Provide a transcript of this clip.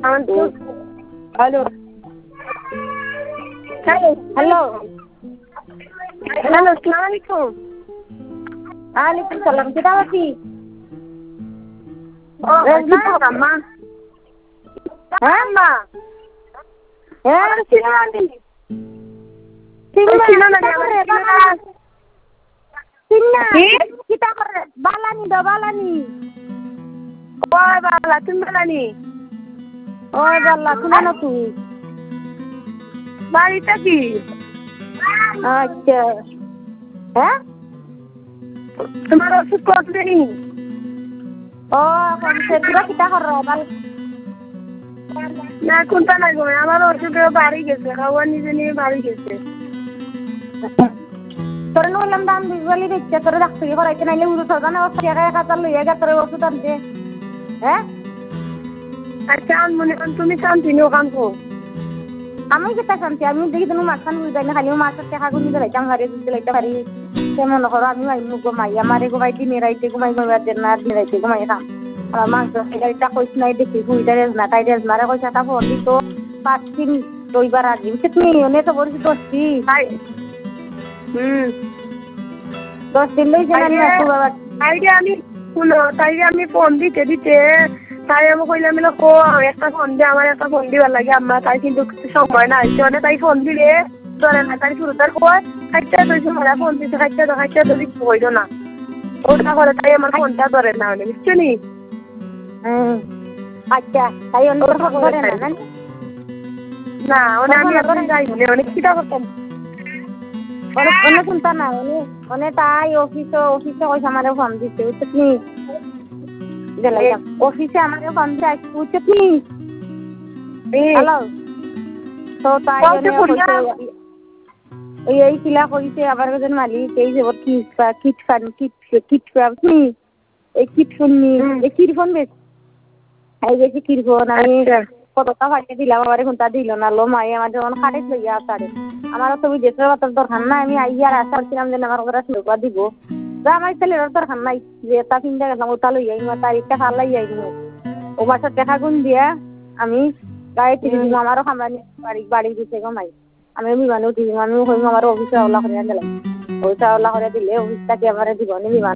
Hello. Hello. Hello, Assalamualaikum. Waalaikumsalam. Kita masih. Oh, kita Mama. Mama. Sino nanti? Sino Kita balani. Oh, bala, balani. Oh, bala, kunana tu. Bali tadi. Acha. Tomorrow oষুধ কতদিন? সেটা কিটা করো বল না কোনটা লাগবে আমার ওষুধের বাড়ি গেছে খাওয়া নিজে নিয়ে বাড়ি গেছে তোর বললাম দাম বিজলি দিচ্ছে তোর ডাক্তারি করাইতে নাইলে উড়ো তো জানা ওর টাকা 1000 লইয়া গা তোর ওষুধ আনতে আচ্ছা মনে কর তুমি শান্তিনিও কাম কো আমি কিটা শান্তি আমি দেখি তুমি মাছখান বুঝাই না খালি মাছের টাকা গুনি দিলাইতাম হারে দিলাইতে পারি কেমন করো আমি আইনু ঘুমাই আমারে ঘুমাই দিনে রাইতে ঘুমাই ঘুমাই দেন না দিনে রাইতে ঘুমাই খাম আর মাংস এটা কইছ নাই দেখি হুইটা রেজ না তাই রেজ মারে কইছে তা ফোন দিত 5 দিন রবিবার আগে তুমি এনে তো বলছি 10 দিন 10 দিন লই জানি না তো বাবা তাই আমি ফোন দিতে তাই আমি কইলাম কো একটা ফোন দিয়ে আমার একটা ফোন দিবার লাগে আম্মা তাই কিন্তু সময় নাই মানে তাই ফোন দিলে ধরে না তাই শুরু তার কয় খাইতে তুই সময় ফোন দিতে খাইতে তো দিতে হইল না ওটা করে তাই আমার ফোনটা ধরে না মানে বুঝছো নি আচ্ছা তাই অন্য কথা ধরে না না আমি এখন যাই অনেক চিন্তা করতাম অন্য চিন্তা না তাই অফিসে কইছে আমারে ফোন দিতে বুঝছি অফিসে আমারে ফোন দিয়ে বুঝছি হ্যালো তো তাই এই কিলা কইছে আবার একজন মালিক এই যে কিট আপনি এই কিট শুননি এই কিরফোন বেশ এই যে কিরফোন আমি কতটা ভাগে দিলাম আমারে কোনটা দিল না লো মাই আমার যখন খাটে লইয়া আসারে আমারও তো বিদেশের বাতার দরকার নাই আমি আইয়ার আশা করছিলাম যে আমার ঘরে লোকা দিব যা আমার ছেলের দরকার নাই যে তা চিন্তা গেলাম ওটা লইয়া আমার তারিখটা ফালাই যাইনি ও মাসের টাকা গুণ দিয়া আমি গাড়ি টিকে দিব আমারও খামানি বাড়ি দিতে গমাই আমি বিমানেও দিব আমি হইম আমার অফিসে ওলা করে দিলাম পয়সা ওলা করে দিলে অফিসটাকে আমার দিব বিমান